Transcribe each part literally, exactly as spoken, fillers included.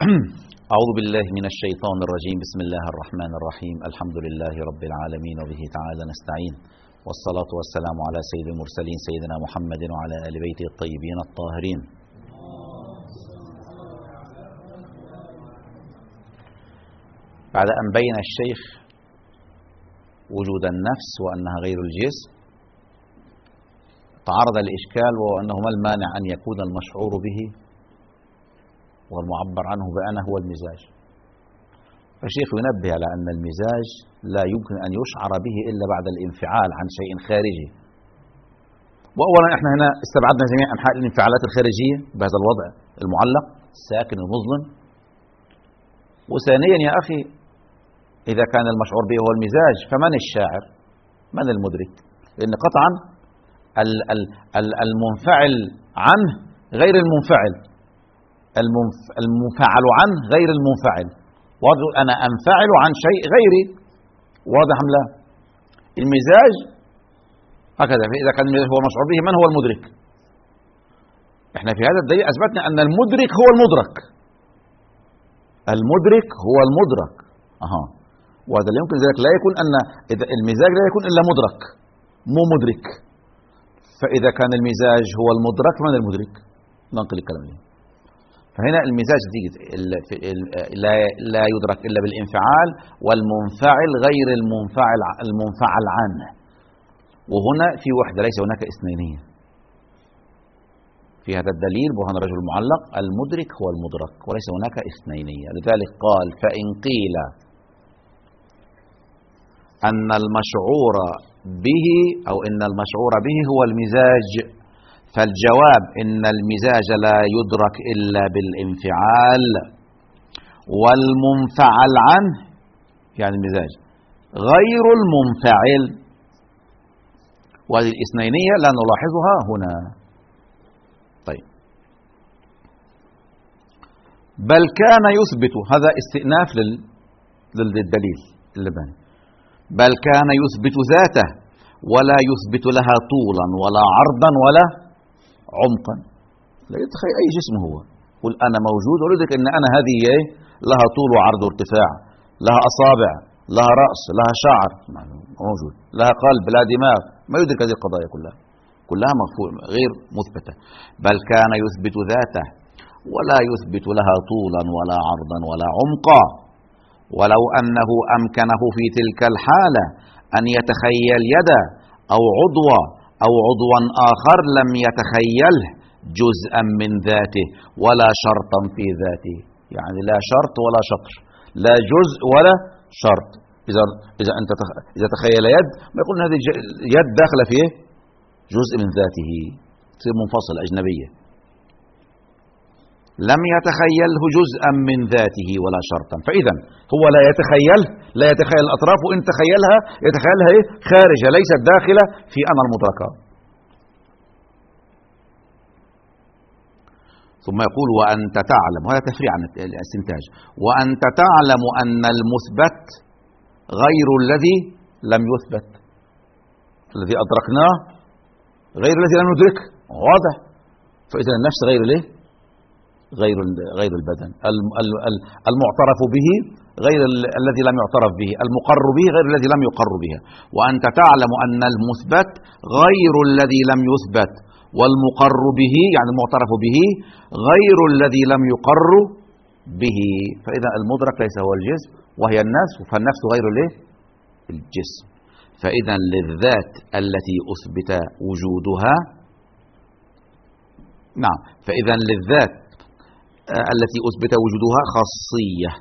أعوذ بالله من الشيطان الرجيم. بسم الله الرحمن الرحيم. الحمد لله رب العالمين وبه تعالى نستعين، والصلاة والسلام على سيد المرسلين سيدنا محمد وعلى آل بيته الطيبين الطاهرين. بعد أن بين الشيخ وجود النفس وأنها غير الجسم، تعرض الإشكال وهو أنه ما المانع أن يكون المشعور به والمعبر عنه بأنا هو المزاج. فالشيخ ينبه على أن المزاج لا يمكن أن يشعر به إلا بعد الانفعال عن شيء خارجي. وأولا احنا هنا استبعدنا جميع أنحاء الانفعالات الخارجية بهذا الوضع المعلق الساكن المظلم. وثانيا يا أخي، إذا كان المشعور به هو المزاج فمن الشاعر؟ من المدرك؟ لأن قطعا المنفعل عنه غير المنفعل، المنفعل عنه غير المنفعل. واضح؟ أنا أنفعل عن شيء غيري، واضح أم لا؟ المزاج هكذا. فإذا كان المزاج هو مشعور به، من هو المدرك؟ احنا في هذا الدليل أثبتنا أن المدرك هو المدرك. المدرك هو المدرك. أها. وهذا لا يمكن ذلك، لا يكون أن إذا المزاج لا يكون إلا مدرك مو مدرك. فإذا كان المزاج هو المدرك، من المدرك؟ ننقل الكلام ليه. فهنا المزاج لا لا يدرك إلا بالانفعال، والمنفعل غير المنفعل المنفعل عنه. وهنا في وحدة، ليس هناك اثنينية. في هذا الدليل برهان الرجل المعلق المدرك هو المدرك وليس هناك اثنينية. لذلك قال: فإن قيل أن المشعور به أو إن المشعور به هو المزاج، فالجواب إن المزاج لا يدرك إلا بالانفعال، والمنفعل عنه يعني المزاج غير المنفعل. وهذه الاثنينية لا نلاحظها هنا. طيب، بل كان يثبت، هذا استئناف للدليل اللبني، بل كان يثبت ذاته ولا يثبت لها طولا ولا عرضا ولا عمقا. لا يتخيل أي جسم هو، قل أنا موجود ولذلك أن أنا هذه لها طول وعرض وارتفاع، لها أصابع، لها رأس، لها شعر، موجود، لها قلب، لها دماغ. ما يدرك هذه القضايا كلها، كلها غير مثبتة. بل كان يثبت ذاته ولا يثبت لها طولا ولا عرضا ولا عمقا، ولو أنه أمكنه في تلك الحالة أن يتخيل يدا أو عضوا أو عضوا آخر لم يتخيله جزءا من ذاته ولا شرطا في ذاته. يعني لا شرط ولا شطر، لا جزء ولا شرط. إذا إذا أنت إذا تخيل يد، ما يقول هذه يد داخلة فيه جزء من ذاته، تصير منفصلة أجنبية. لم يتخيله جزءا من ذاته ولا شرطا. فإذا هو لا يتخيل لا يتخيل الأطراف، وإن تخيلها يتخيلها إيه؟ خارجة، ليست داخلة في أنا المدركة. ثم يقول: وأنت تعلم، وهذا تفريع عن الاستنتاج، وأنت تعلم أن المثبت غير الذي لم يثبت. الذي أدركناه غير الذي لم ندركه، واضح. فإذا النفس غير ليه؟ غير غير البدن. المعترف به غير الذي لم يعترف به، المقر به غير الذي لم يقر به. وأنت تعلم أن المثبت غير الذي لم يثبت، والمقر به يعني المعترف به غير الذي لم يقر به. فإذا المدرك ليس هو الجسم وهي النفس، فالنفس غير الايه؟ الجسم. فإذا للذات التي أثبت وجودها، نعم، فإذا للذات التي أثبت وجودها خاصية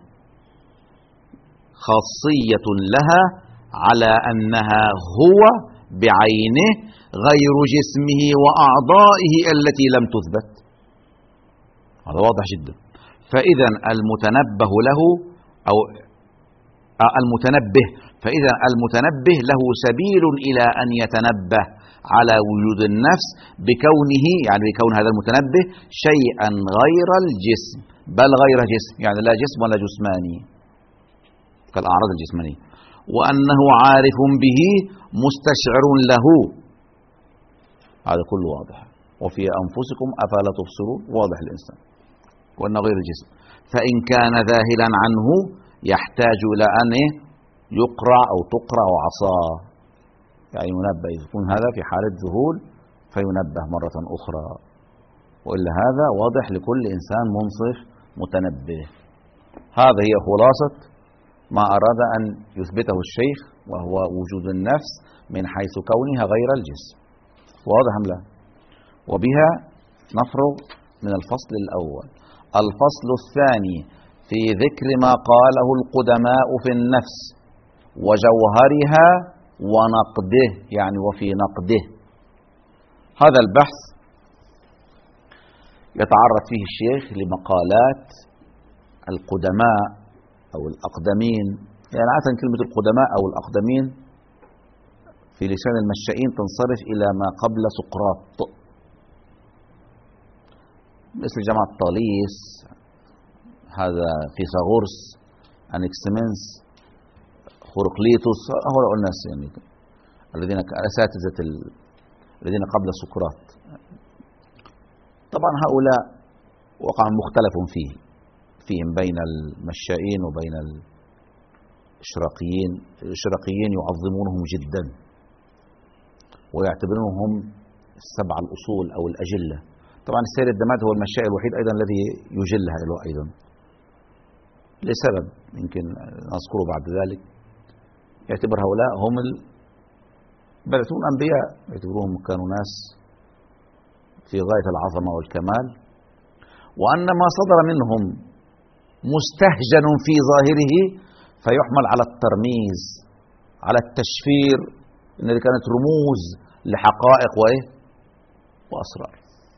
خاصية لها على أنها هو بعينه غير جسمه وأعضائه التي لم تثبت. هذا واضح جدا. فإذا المتنبه له أو المتنبه فإذا المتنبه له سبيل إلى أن يتنبه على وجود النفس بكونه، يعني بكون هذا المتنبه شيئا غير الجسم، بل غير جسم، يعني لا جسم ولا جسماني كالأعراض الجسمانية، وأنه عارف به مستشعر له. هذا كله واضح. وفي أنفسكم أفلا تبصرون، واضح الإنسان، وأنه غير الجسم. فإن كان ذاهلا عنه يحتاج إلى أن يقرع أو تقرع عصاه، يعني ينبه، يكون هذا في حالة ذهول فينبه مرة أخرى، وإلا هذا واضح لكل إنسان منصف متنبه. هذا هي خلاصة ما أراد أن يثبته الشيخ، وهو وجود النفس من حيث كونها غير الجسم. واضح أم لا؟ وبها نفرغ من الفصل الأول. الفصل الثاني في ذكر ما قاله القدماء في النفس وجوهرها ونقده، يعني وفي نقده. هذا البحث يتعرض فيه الشيخ لمقالات القدماء أو الأقدمين، يعني عادة كلمة القدماء أو الأقدمين في لسان المشائين تنصرف إلى ما قبل سقراط، مثل جماعة طاليس، هذا فيثاغورس، أنكسيمنس، هوراقليطس، هؤلاء الناس يعني الذين أساتذة الذين قبل سقراط. طبعا هؤلاء وقع مختلف فيه فيهم بين المشائين وبين الإشراقيين. الإشراقيين يعظمونهم جدا ويعتبرونهم السبع الأصول أو الأجلة. طبعا السيد الدماد هو المشائي الوحيد أيضا الذي يجلها أيضا لسبب يمكن نذكره بعد ذلك. يعتبر هؤلاء هم بدأتهم أنبياء، يعتبروهم كانوا ناس في غاية العظمة والكمال، وأن ما صدر منهم مستهجن في ظاهره فيحمل على الترميز، على التشفير، إن دي كانت رموز لحقائق وإيه وأسرار.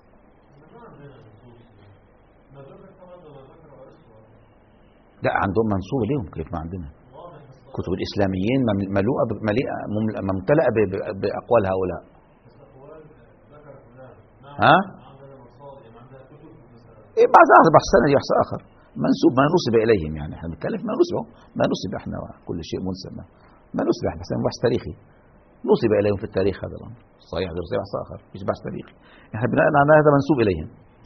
لا عندهم منسوب لهم كيف ما عندنا. كتب الإسلاميين مليئة مليئة ممتلئة بأقوال هؤلاء. ها؟ إيه بعد آخر بحث سنة بحث آخر منسوب ما نسب إليهم، يعني احنا بنتكلم ما نسبه ما نسب، احنا كل شيء منسب ما نسب، احنا بس بحث تاريخي نسب إليهم في التاريخ. هذا الأمر صحيح غير بحث آخر مش بحث تاريخي، احنا بناء على هذا منسوب إليهم.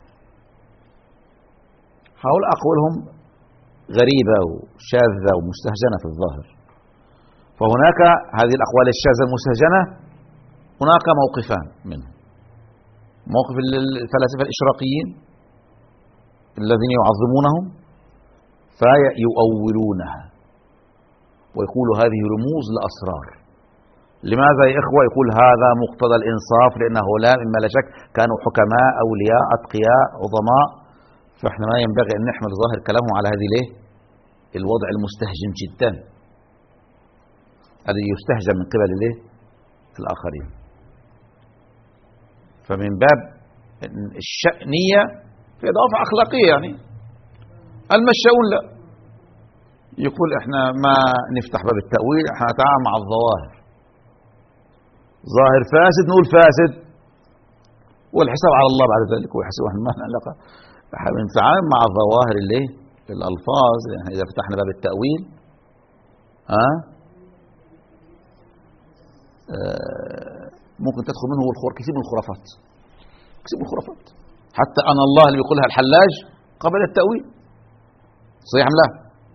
هؤلاء أقوالهم غريبة وشاذة ومستهجنة في الظاهر. فهناك هذه الأقوال الشاذة المستهجنة هناك موقفان منه: موقف الفلاسفة الإشراقيين الذين يعظمونهم فيؤولونها ويقولوا هذه رموز لأسرار. لماذا يا إخوة؟ يقول هذا مقتضى الإنصاف، لأن هؤلاء مما لا شك كانوا حكماء أولياء أتقياء عظماء، فإحنا ما ينبغي أن نحمل ظاهر كلامهم على هذه ليه الوضع المستهجن جدا الذي يستهجن من قبل ليه الآخرين. فمن باب الشأنية في إضافة أخلاقية، يعني المشاؤون لا، يقول إحنا ما نفتح باب التأويل، إحنا نتعامل مع الظواهر، ظاهر فاسد نقول فاسد والحساب على الله بعد ذلك، ويحسب إحنا ما لنا علاقة، نتعامل مع الظواهر اللي الألفاظ. يعني إذا فتحنا باب التأويل ها آه ممكن تدخل منه كثير من الخرافات، كثير من الخرافات، حتى أن الله اللي بيقولها الحلاج قبل التأويل. صحيح أم لا؟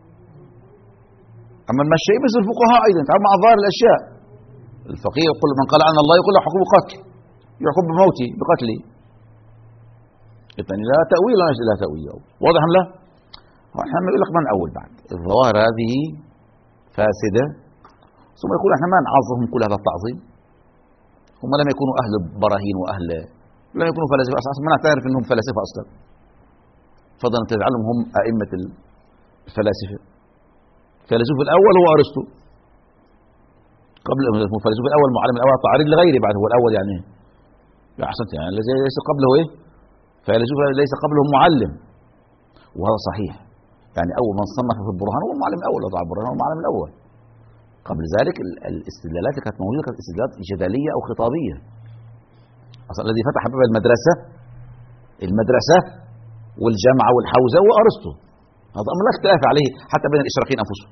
أما المشايخ مثل الفقهاء أيضا يتعامل مع ظاهر الأشياء. الفقيه يقول من قال أن الله يقول له حكم قتل، يحكم بموتي بقتلي، يعني لا تأويل ولا لا تأويل. واضح أم لا؟ احنا بنقول لك ما نأول بعد الظواهر هذه فاسدة، ثم يقول احنا ما نعظمهم كل هذا التعظيم، هم لم يكونوا أهل براهين وأهل لم يكونوا فلاسفة أصلا، ما نعترف أنهم فلاسفة أصلا، فضلا تجعلهم هم أئمة الفلاسفة. الفيلسوف الأول هو أرسطو، قبل الفيلسوف الأول معلم الأول تعريض لغيره، بعد هو الأول يعني يا أحسنت، يعني الذي ليس قبله إيه فيلسوف ليس قبله معلم، وهذا صحيح. يعني أول من صنف في البرهان هو المعلم الأول، وضع البرهان هو المعلم الأول. قبل ذلك الاستدلالات كانت موجودة، كانت استدلالات جدلية أو خطابية. أصلا الذي فتح باب المدرسة المدرسة والجامعة والحوزة هو أرسطو. هذا أمر لا اختلاف عليه حتى بين الإشراقيين أنفسهم.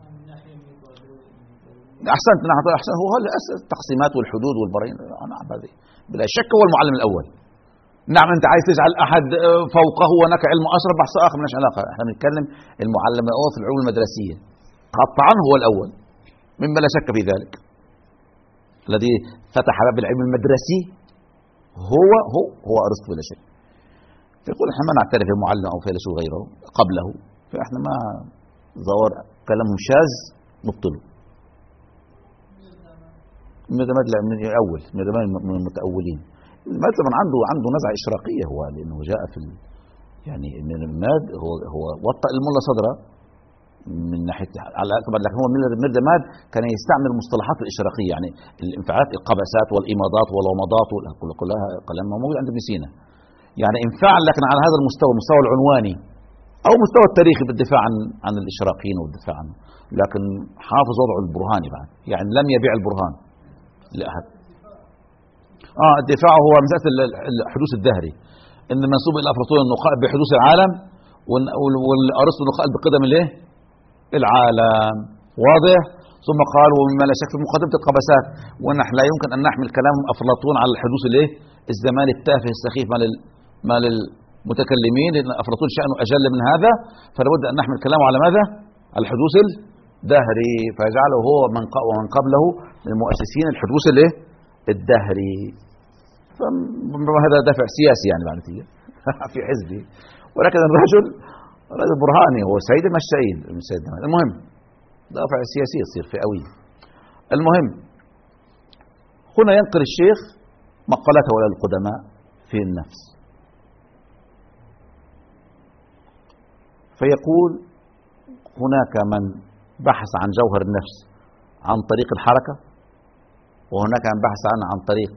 أحسنت، نعم أحسنت، هو التقسيمات والحدود والبراهين، نعم هذه بلا شك هو المعلم الأول. نعم أنت عايز تجعل أحد فوقه وهناك علم أشرف، بحث آخر مالناش علاقة. احنا بنتكلم المعلم الأول في العلوم المدرسية قطعا هو الأول مما لا شك في ذلك، الذي فتح باب العلم المدرسي هو هو هو أرسطو بلا شك. يقول احنا ما نعترف بمعلم أو فيلسوف غيره قبله، فاحنا ما ظهر كلامهم شاذ نبطله. من زمان من الأول من زمان من المتأولين. مثلا عنده عنده نزعة إشراقية هو، لأنه جاء في ال يعني من الماد هو هو وطأ الملا صدره من ناحية على أكبر، لكن هو ميردا ماد كان يستعمل المصطلحات الإشراقية، يعني الانفعالات القبسات والإيماضات والومضات كلها كلام موجود عند ابن سينا، يعني انفعل لكن على هذا المستوى، المستوى العنواني أو مستوى التاريخي بالدفاع عن عن الإشراقيين والدفاع عنه، لكن حافظ وضعه البرهاني بعد، يعني لم يبيع البرهان لأحد. اه الدفاع هو مسألة الحدوث الدهري، ان منسوب الى افلاطون انه قائل بحدوث العالم، والارسطو انه قائل بقدم الايه؟ العالم، واضح؟ ثم قال ومما لا شك في مقدمة القبسات، ونحن لا يمكن ان نحمل كلام افلاطون على الحدوث الايه؟ الزماني التافه السخيف مال مال المتكلمين، لان افلاطون شأنه اجل من هذا، فلا بد ان نحمل كلامه على ماذا؟ على الحدوث الدهري، فيجعله هو من ومن قبله من المؤسسين الحدوث الايه؟ الدهري. فهذا دافع سياسي يعني بعد في حزبي، ولكن الرجل رجل برهاني، هو سعيد المشايين المسيد. المهم دافع سياسي يصير فئوي. المهم هنا ينقل الشيخ مقالته ولا القدماء في النفس، فيقول هناك من بحث عن جوهر النفس عن طريق الحركة، وهناك من بحث عنه عن طريق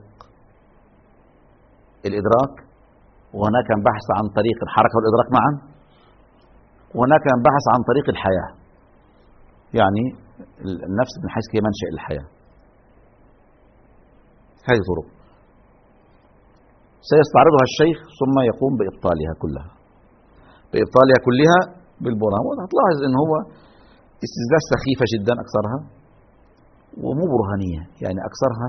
الإدراك، وهناك من بحث عن طريق الحركة والإدراك معا، وهناك من بحث عن طريق الحياة، يعني النفس من حيث هي منشأ الحياة. هذه طرق سيستعرضها الشيخ ثم يقوم بإبطالها كلها بإبطالها كلها بالبرهان. وهتلاحظ إن هو استدلال سخيفة جدا أكثرها، ومو برهانية، يعني أكثرها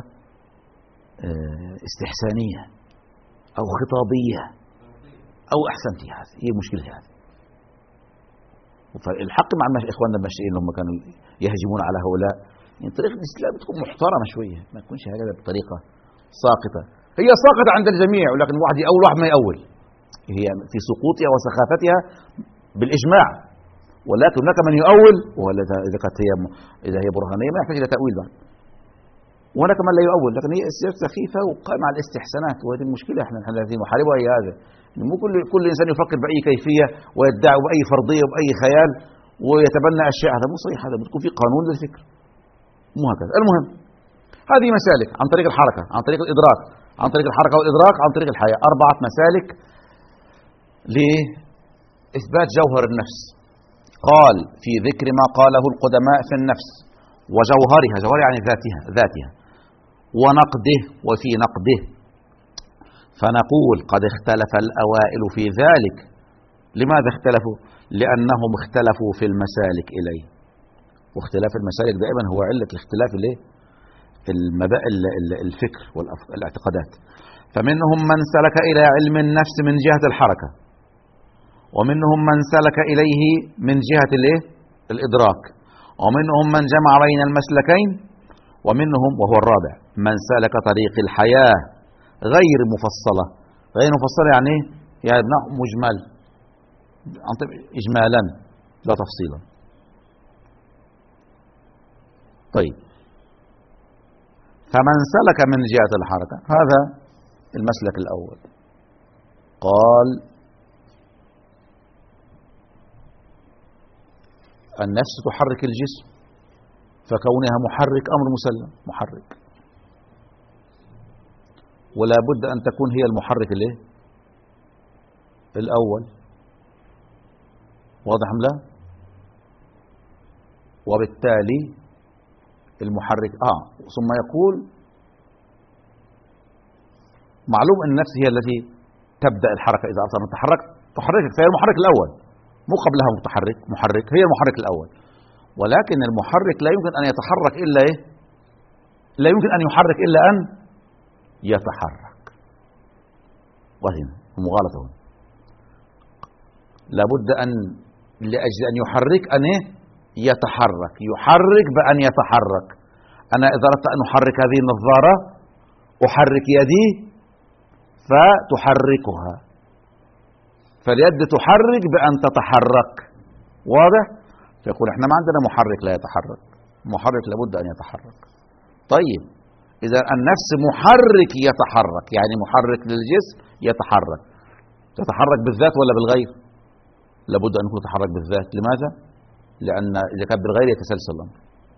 استحسانية أو خطابية أو أحسنتي. هذه هي مشكلة هذه. فالحق مع إخواننا المشيئين اللي هم كانوا يهجمون على هؤلاء، يعني طريقة الإسلام تكون محترمة شوية، ما تكونش هكذا بطريقة ساقطة. هي ساقطة عند الجميع، ولكن واحد يأول واحد ما يأول، هي في سقوطها وسخافتها بالإجماع، ولكن هناك من يؤول، ولا إذا كانت هي إذا هي برهانية ما يحتاج إلى تأويل بعد، وهناك من لا يؤول، لكن هي السياسة سخيفة وقائمة على الاستحسانات، وهذه المشكلة احنا الذين نحاربها هي هذا، مو كل كل إنسان يفكر بأي كيفية ويدعي بأي فرضية وبأي خيال ويتبنى أشياء، هذا مو صحيح، هذا بتكون في قانون للفكر، مو هكذا. المهم هذه مسالك عن طريق الحركة، عن طريق الإدراك، عن طريق الحركة والإدراك، عن طريق الحياة، أربعة مسالك لإثبات جوهر النفس. قال في ذكر ما قاله القدماء في النفس وجوهرها، جوهرها يعني ذاتها ذاتها ونقده، وفي نقده فنقول قد اختلف الأوائل في ذلك. لماذا اختلفوا؟ لأنهم اختلفوا في المسالك إليه، واختلاف المسالك دائما هو علة الاختلاف الايه؟ المبادئ الفكر والاعتقادات. فمنهم من سلك إلى علم النفس من جهة الحركة، ومنهم من سلك إليه من جهة الايه؟ الإدراك، ومنهم من جمع بين المسلكين، ومنهم وهو الرابع من سلك طريق الحياة غير مفصلة. غير مفصلة يعني يعني مجمل، إجمالا لا تفصيلا. طيب فمن سلك من جهة الحركة، هذا المسلك الأول. قال النفس تحرك الجسم، فكونها محرك أمر مسلم، محرك، ولا بد أن تكون هي المحرك الايه؟ الأول. واضح أم لا؟ وبالتالي المحرك آه ثم يقول معلوم أن النفس هي التي تبدأ الحركة، إذا أردت أن تتحرك تحركك، فهي المحرك الأول، مو قبلها متحرك، محرك، هي المحرك الأول. ولكن المحرك لا يمكن أن يتحرك إلا إيه؟ لا يمكن أن يحرك إلا أن يتحرك. وهنا مغالطة هنا. لابد أن لأجل أن يحرك أن يتحرك، يحرك بأن يتحرك. أنا إذا أردت أن أحرك هذه النظارة أحرك يدي فتحركها، فاليد تحرك بأن تتحرك. واضح؟ فيقول احنا ما عندنا محرك لا يتحرك، محرك لابد أن يتحرك. طيب إذا النفس محرك يتحرك، يعني محرك للجسم يتحرك، تتحرك بالذات ولا بالغير؟ لابد أن يكون يتحرك بالذات. لماذا؟ لأن إذا كان بالغير يتسلسل الأمر.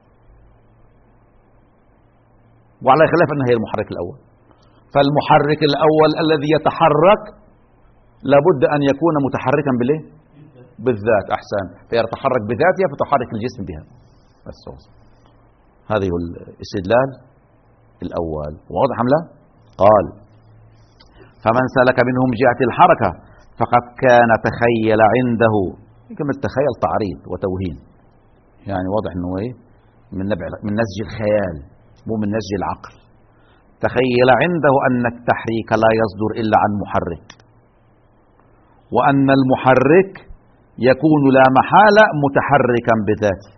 وعلى خلاف أنه هي المحرك الأول، فالمحرك الأول الذي يتحرك لابد أن يكون متحركا بالإيه؟ بالذات. أحسن، فيتحرك بذاتها فتحرك الجسم بها. بس هذه الاستدلال الأول. واضح أم لا؟ قال فمن سلك منهم جهة الحركة فقد كان تخيل عنده، كلمة تخيل تعريض وتوهين، يعني واضح أنه إيه؟ من نبع من نسج الخيال مو من نسج العقل. تخيل عنده أن التحريك لا يصدر إلا عن محرك، وأن المحرك يكون لا محالة متحركا بذاته،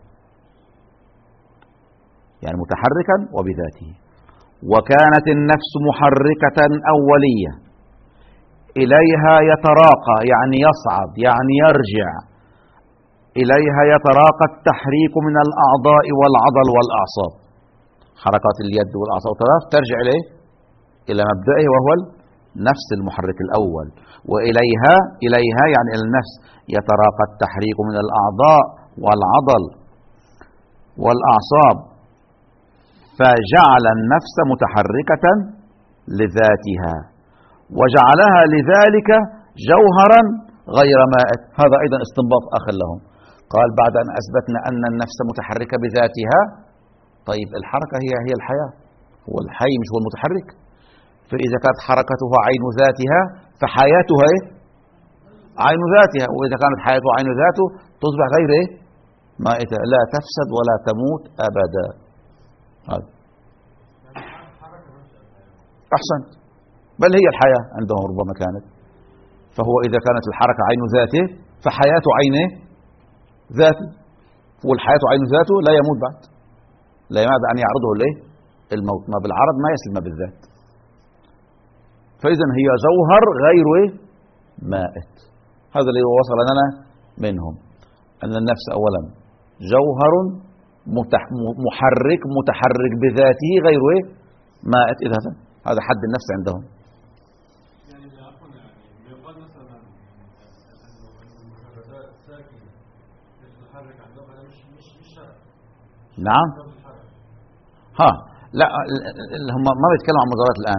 يعني متحركا وبذاته. وكانت النفس محركة أولية إليها يتراقى، يعني يصعد، يعني يرجع إليها يتراقى التحريك من الأعضاء والعضل والأعصاب. حركات اليد والأعصاب والأطراف ترجع إليه إلى مبدئه وهو نفس المحرك الأول. وإليها إليها يعني إلى النفس يتراقى التحريك من الأعضاء والعضل والأعصاب، فجعل النفس متحركة لذاتها وجعلها لذلك جوهرا غير مائت. هذا أيضا استنباط آخر لهم. قال بعد أن أثبتنا أن النفس متحركة بذاتها، طيب الحركة هي هي الحياة، هو الحي مش هو المتحرك. فإذا كانت حركته عين ذاتها فحياتها إيه؟ عين ذاتها. وإذا كانت حياته عين ذاته تصبح غير إيه؟ مائتة، لا تفسد ولا تموت أبدا. هذا أحسنت، بل هي الحياة عندهم ربما كانت. فهو إذا كانت الحركة عين ذاته فحياته عين ذاته، والحياة عين ذاته لا يموت بعد، لا يموت أن يعرضه الإيه؟ الموت. ما بالعرض ما يسلم بالذات. فإذا هي جوهر غير إيه؟ مائت. هذا اللي وصل لنا منهم، أن النفس أولا جوهر محرك متحرك بذاته غير إيه؟ مائت. إذا هذا هذا حد النفس عندهم. يعني عفوا يعني يقال مثلا انه المحركات ساكنه تتحرك عندهم، هذا مش مش مش شرط. نعم. ها لا هم ما بيتكلموا عن مزارات الآن.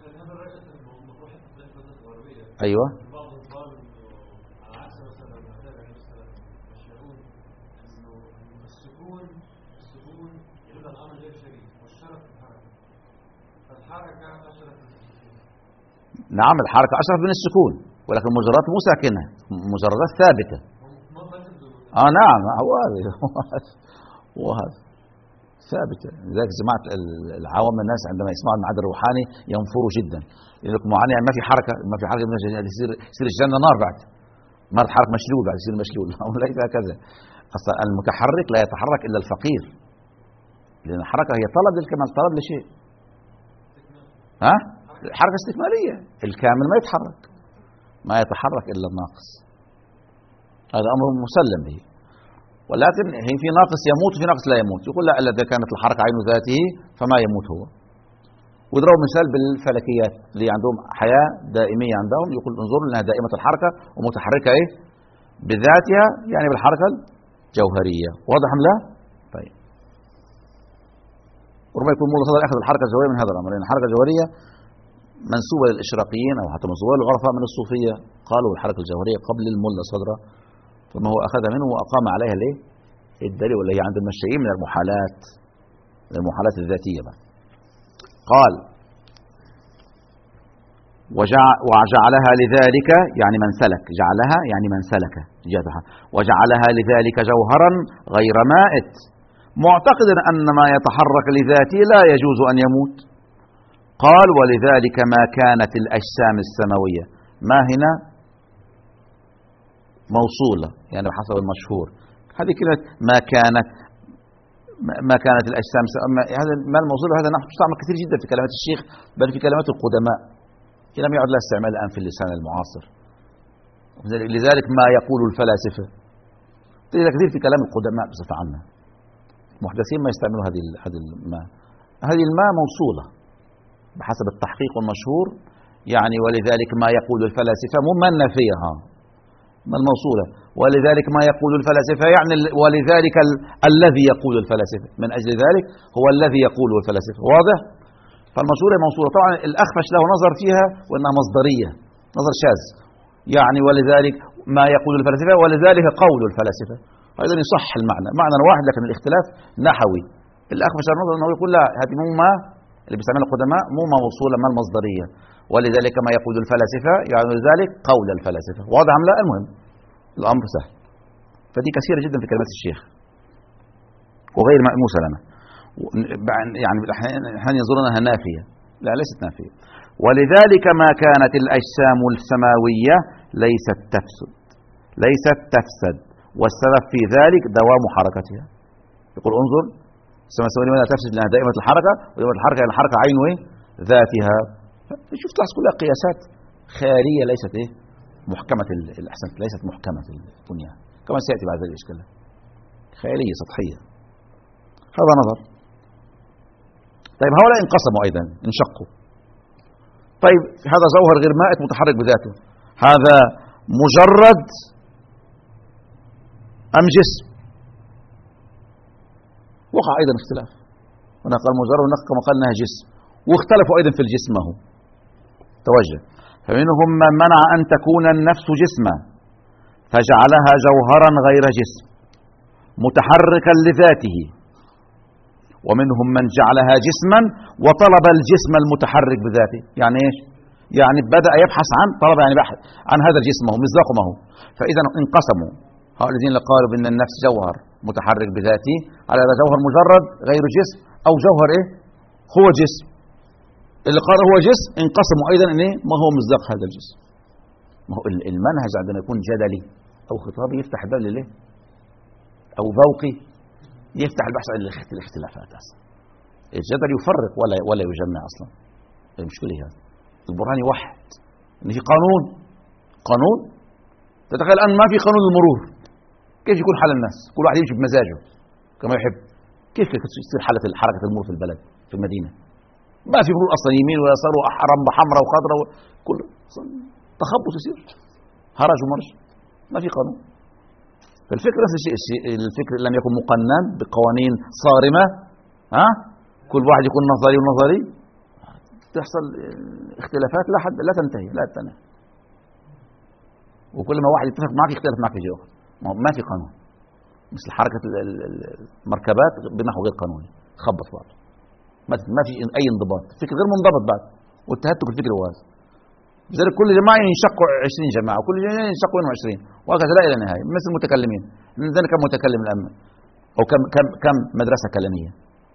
أيوة. بعض الظالم على عكس مثلا المعتاد عليه السلام يشعرون انه السكون السكون يبقى الامر غير شريك والشرف في الحركه، فالحركه اشرف من السكون. نعم الحركه اشرف من السكون، ولكن المجرات مو ساكنه، مجرات ثابته. اه نعم هو هذا هو هذا ثابته. لذلك جماعه العوام الناس عندما يسمعوا المعاد الروحاني ينفروا جدا، يقول لك معاني ما في حركه، ما في حركه يصير يصير الجنه نار بعد، ما تحرك مشلول بعد يصير مشلول. ليس هكذا. اصلا المتحرك لا يتحرك الا الفقير، لان الحركه هي طلب للكمال، طلب لشيء. ها حركه استكماليه، الكامل ما يتحرك، ما يتحرك الا الناقص. هذا امر مسلم به. ولكن هي في ناقص يموت وفي ناقص لا يموت. يقول لا الا اذا كانت الحركه عين ذاته فما يموت هو. ويضربوا مثال بالفلكيات اللي عندهم حياه دائميه عندهم، يقول انظروا انها دائمه الحركه ومتحركه ايه؟ بذاتها، يعني بالحركه الجوهريه. واضح ام لا؟ طيب. وربما يكون مولا صدر اخذ الحركه الجوهريه من هذا الامر، لان الحركه الجوهريه منسوبه للاشراقيين او حتى منسوبه للعرفاء من الصوفيه، قالوا الحركه الجوهريه قبل الملا صدره، ثم هو اخذ منه واقام عليها الايه؟ الدليل، واللي هي عند المشيئين من المحالات، من المحالات الذاتيه بقى. قال وجعلها لذلك يعني من سلك، جعلها يعني من سلك جهتها، وجعلها لذلك جوهرا غير مائت، معتقدا أن ما يتحرك لذاته لا يجوز أن يموت. قال ولذلك ما كانت الأجسام السماوية ما هنا موصولة يعني بحسب المشهور. هذه كلمة ما كانت ما كانت الأجسام، هذا ما الموصول هذا نحن تستعمل كثير جدا في كلمات الشيخ، بل في كلمات القدماء لم يعد لها استعمال الآن في اللسان المعاصر. لذلك ما يقول الفلاسفة تجد كثير في كلام القدماء بصفة عامة، محدثين ما يستعملوا هذه هذه الماء. هذه الماء موصولة بحسب التحقيق والمشهور يعني، ولذلك ما يقول الفلاسفة مو ما النافية ما الموصولة، ولذلك ما يقول الفلاسفة يعني ولذلك ال... الذي يقول الفلاسفة، من أجل ذلك هو الذي يقول الفلاسفة. واضح؟ فالمشهورة موصولة. طبعا الأخفش له نظر فيها وأنها مصدرية، نظر شاذ يعني، ولذلك ما يقول الفلاسفة ولذلك قول الفلاسفة، أيضا يصح المعنى معنى واحد لكن الاختلاف نحوي. الأخفش النظر أنه يقول لا، هذه مو ما اللي بيستعملها القدماء مو ما موصولة ما المصدرية، ولذلك ما يقول الفلاسفة يعني ذلك قول الفلاسفة. واضح أم لا؟ المهم الأمر سهل. فدي كثيرة جدا في كلمات الشيخ وغير مأموسة لنا يعني أحيانا يظنونها نافية، لا ليست نافية. ولذلك ما كانت الأجسام السماوية ليست تفسد ليست تفسد والسبب في ذلك دوام حركتها. يقول انظر السماء السماوية لا تفسد لأنها دائمة الحركة، ودائمة الحركة يعني الحركة عين ذاتها. شوف تلاحظ كلها قياسات خيالية ليست ايه محكمة الأحسن، ليست محكمة البنية كما سيأتي بعد ذلك الإشكال، خيالية سطحية. هذا نظر. طيب هؤلاء انقسموا أيضا، انشقوا. طيب هذا جوهر غير مائت متحرك بذاته، هذا مجرد أم جسم؟ وقع أيضا اختلاف، هنا قال مجرد ونقل كما قال انها جسم، واختلفوا أيضا في الجسم. هو توجه. فمنهم من منع أن تكون النفس جسما فجعلها جوهرا غير جسم متحركا لذاته، ومنهم من جعلها جسما وطلب الجسم المتحرك بذاته. يعني ايش؟ يعني بدأ يبحث عن طلب يعني بحث عن هذا الجسم، هو مصداقه ما هو. فإذا انقسموا هؤلاء الذين قالوا بأن النفس جوهر متحرك بذاته على هذا جوهر مجرد غير جسم أو جوهر ايه هو جسم. اللي قال هو جسم انقسموا ايضا ان ما هو مصداق هذا الجسم. ما هو المنهج عندما يكون جدلي او خطابي يفتح باب ليه او ذوقي يفتح البحث عن الاختلافات. اصلا الجدل يفرق ولا ولا يجمع اصلا. المشكله هذا. البرهان يوحد ان في قانون قانون تتخيل الان ما في قانون المرور، كيف يكون حال الناس؟ كل واحد يمشي بمزاجه كما يحب. كيف تصير حاله حركه المرور في البلد في المدينه؟ ما في مرور اصلا يمين ولا يسار واحرم بحمراء وخضراء كل تخبط يصير هرج ومرج، ما في قانون. فالفكر نفس الشيء، الفكر لم يكن مقنن بقوانين صارمه، ها كل واحد يكون نظري ونظري تحصل اختلافات لا حد لا تنتهي لا تنتهي، وكل ما واحد يتفق معك يختلف معك في شيء اخر. ما في قانون، مثل حركه المركبات بنحو غير قانوني خبط بعض، ما في اي انضباط، فكر غير منضبط بعد، والتهتك الفكري هو هذا. لذلك كل جماعه ينشقوا عشرين جماعه، وكل جماعه ينشقوا منهم عشرين، وهكذا لا الى النهايه. مثل المتكلمين، عندنا كم متكلم الان او كم كم كم مدرسه كلاميه؟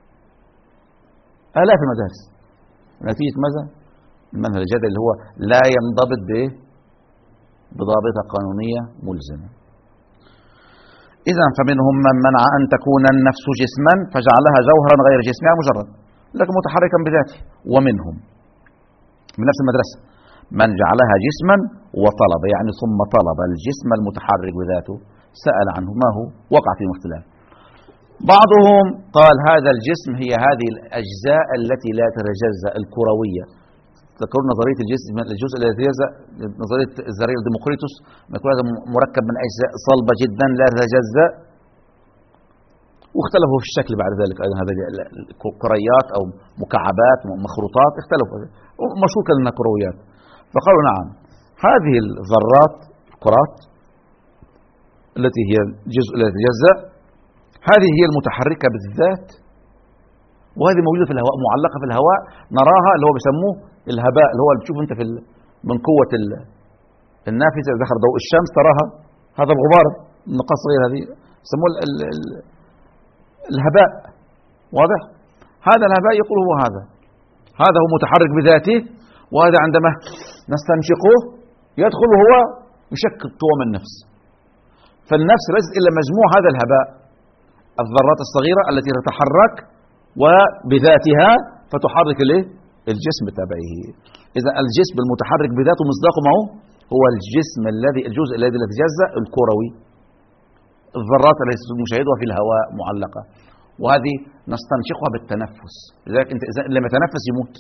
آلاف المدارس. نتيجه ماذا؟ المنهج الجدلي اللي هو لا ينضبط بايه؟ بضابطه قانونيه ملزمه. إذا فمنهم من منع أن تكون النفس جسما فجعلها جوهرا غير جسمها مجرد لكن متحركا بذاته، ومنهم من نفس المدرسة من جعلها جسما وطلب يعني ثم طلب الجسم المتحرك بذاته، سأل عنه ما هو، وقع فيه اختلاف. بعضهم قال هذا الجسم هي هذه الأجزاء التي لا تتجزأ الكروية. تذكرون نظرية الجسم الجزء الذي يتجزأ، نظرية الذرية ديموكريتوس، ما يكون هذا مركب من أجزاء صلبة جدا لا تتجزأ. واختلفوا في الشكل بعد ذلك أيضا، هذه كريات أو مكعبات مخروطات اختلفوا، مشهور كأنها كرويات. فقالوا نعم هذه الذرات الكرات التي هي الجزء الذي يتجزأ هذه هي المتحركة بالذات، وهذه موجودة في الهواء معلقة في الهواء نراها، اللي هو بيسموه الهباء، اللي هو اللي بتشوفه انت في من قوة النافذة إذا دخل ضوء الشمس تراها، هذا الغبار النقاط الصغيرة هذه يسموه ال ال الهباء. واضح؟ هذا الهباء يقول هو هذا هذا هو متحرك بذاته، وهذا عندما نستنشقه يدخل وهو يشكل قوى من النفس. فالنفس ليست إلا مجموع هذا الهباء، الذرات الصغيرة التي تتحرك وبذاتها فتحرك الايه؟ الجسم بتبعه. إذا الجسم المتحرك بذاته مصداقه ما هو؟ هو الجسم الذي الجزء الذي يتجزأ الكروي، الذرات التي نشاهدها في الهواء معلقة، وهذه نستنشقها بالتنفس. لذلك انت اذا لم يتنفس يموت.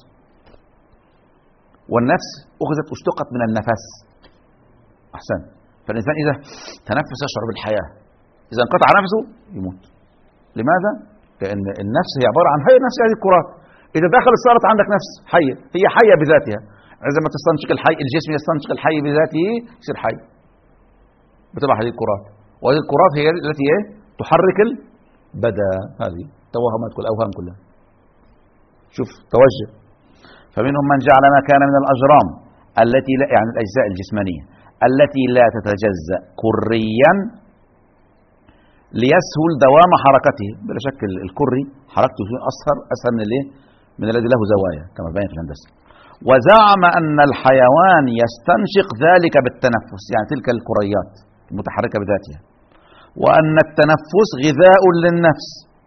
والنفس اخذت اشتقت من النفس. احسن. فالانسان اذا تنفس يشعر بالحياه، اذا انقطع نفسه يموت. لماذا؟ لان النفس هي عباره عن هي نفس هذه الكرات. اذا دخلت صارت عندك نفس حيه، هي حيه بذاتها. عندما تستنشق الحي، الجسم يستنشق الحي بذاته يصير حي بتبع هذه الكرات. وهذه الكرات هي التي ايه؟ تحرك البدن. هذه توهمات كل الاوهام كلها. شوف توجه. فمنهم من جعل ما كان من الاجرام التي لا، يعني الاجزاء الجسمانيه التي لا تتجزأ كريا ليسهل دوام حركته. بلا شك الكري حركته اسهل اسهل من الايه؟ من الذي له زوايا كما بين في الهندسه. وزعم ان الحيوان يستنشق ذلك بالتنفس، يعني تلك الكريات المتحركه بذاتها، وأن التنفس غذاء للنفس،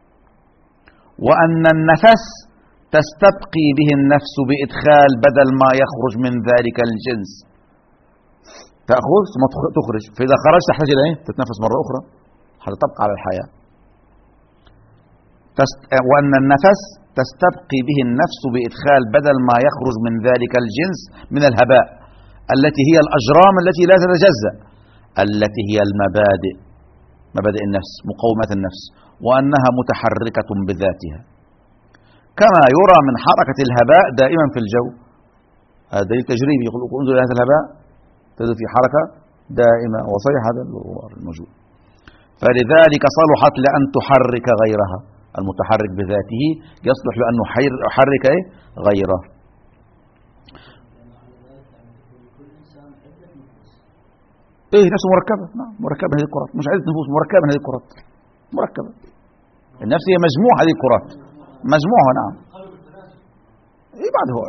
وأن النفس تستبقي به النفس بإدخال بدل ما يخرج من ذلك الجنس. تأخذ ثم تخرج، فإذا خرجت تحتاج إلى إيه؟ تتنفس مرة أخرى حتى تبقى على الحياة. تست... وأن النفس تستبقي به النفس بإدخال بدل ما يخرج من ذلك الجنس من الهباء التي هي الأجرام التي لا تتجزأ، التي هي المبادئ، مبادئ النفس، مقومات النفس، وأنها متحركة بذاتها، كما يرى من حركة الهباء دائما في الجو. هذا دليل تجريبي، يقول انظر إلى هذا الهباء تجد في حركة دائمة وصيح، هذا الموجود. فلذلك صلحت لأن تحرك غيرها. المتحرك بذاته يصلح لأن يحرك إيه؟ غيره. ايه نفسه مركبة، نعم مركبة هذه الكرات، مش عدة نفوس، مركبة هذه الكرات، مركبة. النفس هي مجموع هذه الكرات، مجموعها. نعم. ايه بعد هو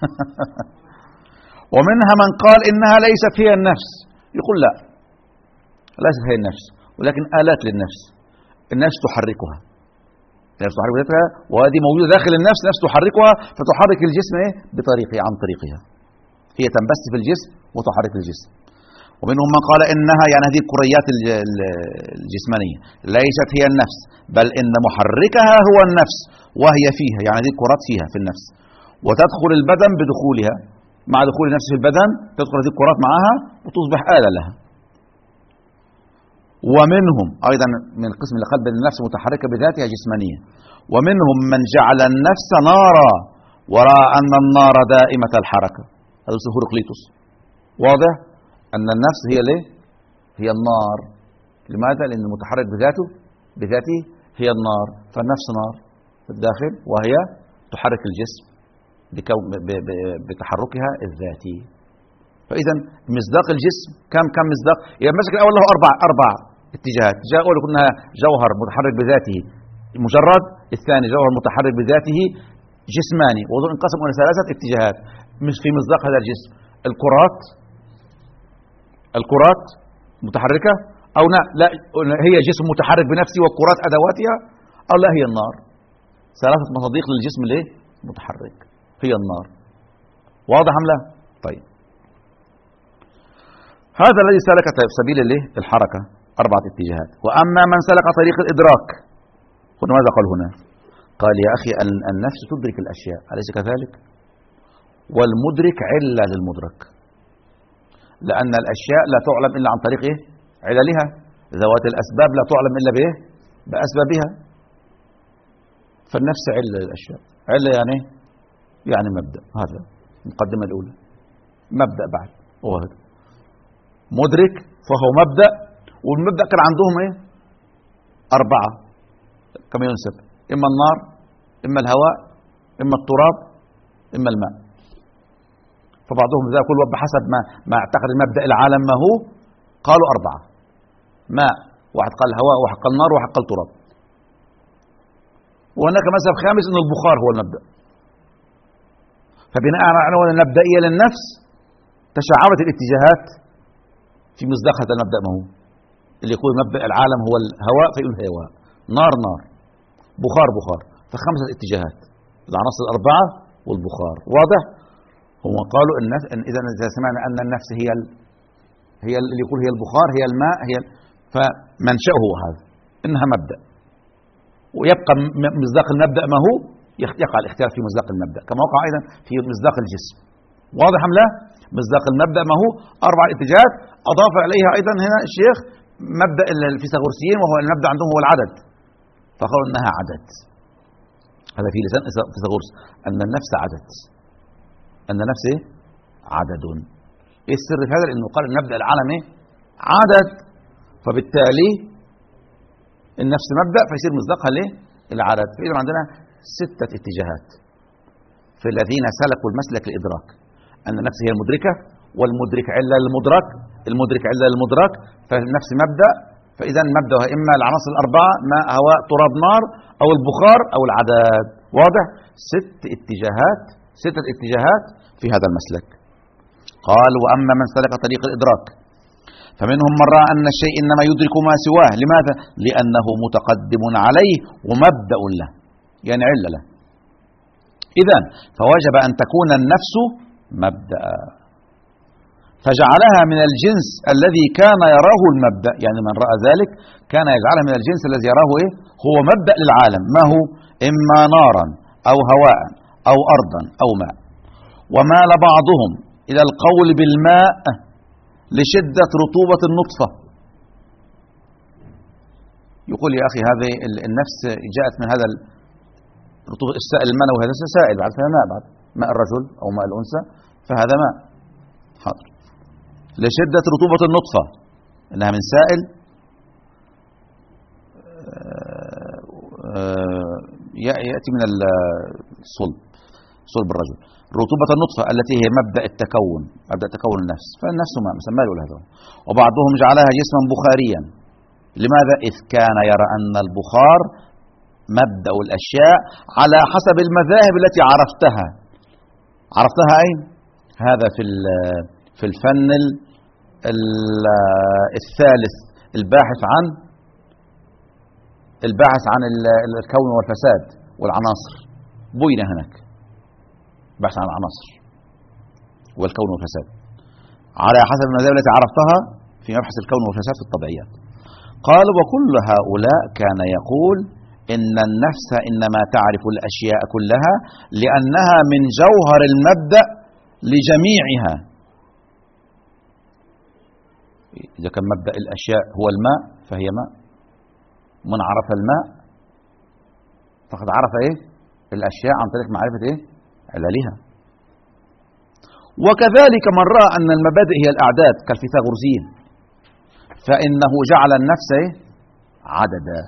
ومنها من قال انها ليست هي النفس، يقول لا ليست هي النفس، ولكن آلات للنفس. النفس تحركها، النفس تحرك ذاتها، وهذه موجودة داخل النفس، نفس تحركها فتحرك الجسم ايه؟ بطريقه، عن طريقها. هي تنبث في الجسم وتحرك الجسم. ومنهم من قال إنها، يعني هذه الكريات الجسمانية ليست هي النفس، بل إن محركها هو النفس وهي فيها، يعني هذه الكرات فيها في النفس، وتدخل البدن بدخولها، مع دخول النفس في البدن تدخل هذه الكرات معها وتصبح آلة لها. ومنهم أيضا من القسم اللي قال بأن النفس متحركة بذاتها جسمانية، ومنهم من جعل النفس نارا ورأى أن النار دائمة الحركة. هذا اسمه هيراقليطس. واضح أن النفس هي ليه؟ هي النار. لماذا؟ لأن المتحرك بذاته بذاته هي النار، فالنفس نار في الداخل وهي تحرك الجسم بتحركها الذاتي. فإذا مصداق الجسم كم كم مصداق؟ يعني مسك الأول له أربع أربع اتجاهات. الاتجاه الأول قلنا جوهر متحرك بذاته مجرد، الثاني جوهر متحرك بذاته جسماني، وذو انقسم إلى ثلاثة اتجاهات مش في مصداق هذا الجسم. الكرات الكرات متحركة أو لا لا هي جسم متحرك بنفسه والكرات أدواتها، أو لا هي النار. ثلاثة مصادق للجسم الايه؟ متحرك، هي النار. واضح أم لا؟ طيب هذا الذي سلك سبيل الايه؟ الحركة، أربعة اتجاهات. وأما من سلك طريق الإدراك، هنا ماذا قال هنا؟ قال يا أخي النفس تدرك الأشياء، أليس كذلك؟ والمدرك علة للمدرك، لأن الأشياء لا تعلم إلا عن طريق إيه؟ عللها. ذوات الأسباب لا تعلم إلا بإيه؟ بأسبابها. فالنفس علة للأشياء. علة يعني يعني مبدأ. هذا المقدمة الأولى، مبدأ بعد هو هذا مدرك، فهو مبدأ. والمبدأ كان عندهم إيه؟ أربعة كما ينسب، إما النار، إما الهواء، إما التراب، إما الماء. فبعضهم ذا كل بحسب ما ما اعتقد المبدأ العالم ما هو، قالوا أربعة: ماء، واحد قال هواء، واحد قال نار، واحد قال تراب. وهناك مذهب خامس أن البخار هو المبدأ. فبناء على عنوان المبدئية للنفس تشعبت الاتجاهات في مصداق هذا المبدأ. ما هو اللي يقول مبدأ العالم هو الهواء فيقول هواء، نار نار، بخار بخار، فخمسة اتجاهات، العناصر الأربعة والبخار. واضح؟ هم قالوا النفس إن إذا إذا سمعنا أن النفس هي ال... هي اللي يقول هي البخار هي الماء هي ال... فمنشأه هو هذا إنها مبدأ، ويبقى مصداق المبدأ ما هو يقع الاختلاف في مصداق المبدأ كما وقع أيضا في مصداق الجسم. واضح أم لا؟ مصداق المبدأ ما هو أربع اتجاهات، أضاف إليها أيضا هنا الشيخ مبدأ الفيثاغورسيين وهو المبدأ عندهم هو العدد، فقالوا إنها عدد. هذا في لسان فيثاغورس أن النفس عدد، أن النفس إيه؟ عدد. إيه السر في هذا؟ لأنه قال المبدأ العالمي عدد، فبالتالي النفس مبدأ فيصير مصداقها ليه؟ العدد. فإذا عندنا ستة اتجاهات في الذين سلكوا المسلك الإدراك، أن النفس هي المدركة، والمدرك علة للمدرك، المدرك علة للمدرك، فالنفس مبدأ. فإذا مبدأها إما العناصر الأربعة ماء هواء تراب نار، أو البخار، أو العدد. واضح؟ ست اتجاهات، ستة اتجاهات في هذا المسلك. قال: وأما من سلك طريق الإدراك فمنهم من رأى أن الشيء إنما يدرك ما سواه. لماذا؟ لأنه متقدم عليه ومبدأ له، يعني علة له. إذن فوجب أن تكون النفس مبدأ، فجعلها من الجنس الذي كان يراه المبدأ. يعني من رأى ذلك كان يجعلها من الجنس الذي يراه إيه؟ هو مبدأ للعالم. ما هو؟ إما نارا أو هواء أو أرضا أو ماء. ومال بعضهم إلى القول بالماء لشدة رطوبة النطفة. يقول يا أخي هذه النفس جاءت من هذا رطوبة السائل المنوي، هذا سائل بعد فهذا ماء، بعد ماء الرجل أو ماء الأنثى فهذا ماء. حاضر. لشدة رطوبة النطفة، إنها من سائل يأتي من الصلب، صلب الرجل. رطوبة النطفة التي هي مبدأ التكون، مبدأ تكون النفس، فالنفس ما مسمى له هذا. وبعضهم جعلها جسما بخاريا. لماذا؟ إذ كان يرى أن البخار مبدأ الأشياء على حسب المذاهب التي عرفتها. عرفتها أين؟ هذا في في الفن الثالث الباحث عن الباحث عن الكون والفساد والعناصر، بوينا هناك بحث عن العناصر والكون والفساد على حسب المذاهب التي عرفتها في مبحث الكون والفساد في الطبيعيات. قال: وكل هؤلاء كان يقول إن النفس إنما تعرف الأشياء كلها لأنها من جوهر المبدأ لجميعها. إذا كان مبدأ الأشياء هو الماء فهي ماء، من عرف الماء فقد عرف إيه؟ الأشياء عن طريق معرفة إيه؟ عللها. وكذلك من رأى أن المبادئ هي الأعداد كالفيثاغورسيين فإنه جعل النفس إيه؟ عددا.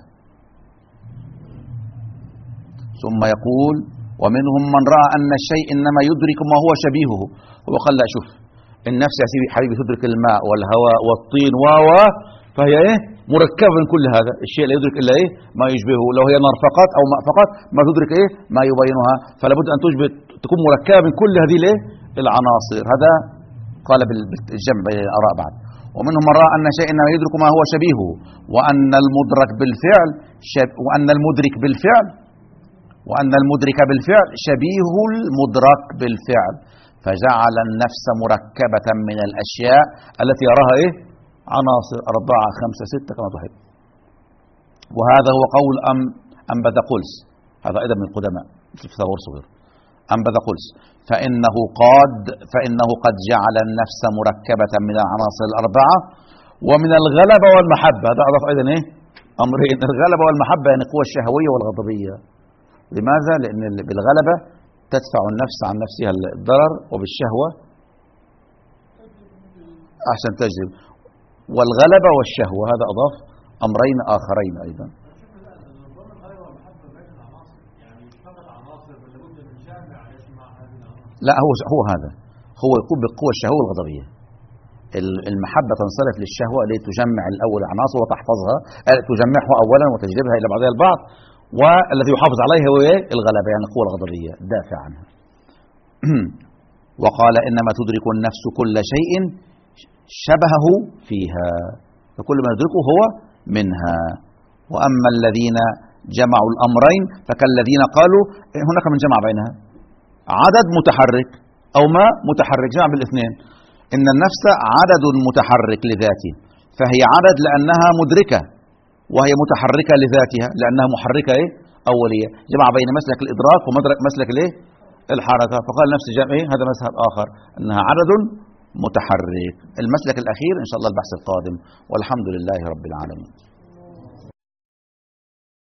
ثم يقول: ومنهم من رأى أن الشيء إنما يدرك ما هو شبيهه. هو قال: لا، شوف النفس يا سيدي حبيبي تدرك الماء والهواء والطين و فهي إيه؟ مركبة من كل هذا الشيء لا يدرك إلا إيه؟ ما يشبهه. لو هي نار فقط أو ماء فقط ما تدرك إيه؟ ما يبينها، فلا بد أن تشبه تكون مركبة من كل هذه الإيه؟ العناصر. هذا قال بالجمع بين الآراء بعد. ومنهم من رأى أن شيء إنما يدرك ما هو شبيهه، وأن المدرك بالفعل شب... وأن المدرك بالفعل وأن المدرك بالفعل شبيه المدرك بالفعل، فجعل النفس مركبة من الأشياء التي يراها إيه؟ عناصر أربعة خمسة ستة كما تحب. وهذا هو قول أم أمبثقلس، هذا أيضا من القدماء مثل فيثاغورس وغيره. أمبثقلس فإنه قد فإنه قد جعل النفس مركبة من العناصر الأربعة ومن الغلبة والمحبة. هذا أضاف أيضا إيه؟ أمرين: الغلبة والمحبة، يعني القوة الشهوية والغضبية. لماذا؟ لأن بالغلبة تدفع النفس عن نفسها الضرر، وبالشهوة أحسن تجذب. والغلبة والشهوة، هذا أضاف أمرين آخرين أيضا. لا، هو هو هذا هو يقول بالقوة الشهوة والغضبية. المحبة تنصرف للشهوة لتجمع الأول عناصر وتحفظها، تجمعها أولا وتجلبها إلى بعضها البعض، والذي يحافظ عليها هو الغلبة، يعني القوة الغضبية دافع عنها. وقال إنما تدرك النفس كل شيء شبهه فيها، فكل ما يدركه هو منها. وأما الذين جمعوا الأمرين فكالذين قالوا هناك من جمع بينها، عدد متحرك أو ما متحرك، جمع بالاثنين. إن النفس عدد متحرك لذاته، فهي عدد لأنها مدركة، وهي متحركة لذاتها لأنها محركة إيه؟ أولية. جمع بين مسلك الإدراك ومسلك الإيه؟ الحركة. فقال نفس الجمع إيه؟ هذا مذهب آخر أنها عدد متحرك. المسلك الأخير إن شاء الله البحث القادم، والحمد لله رب العالمين.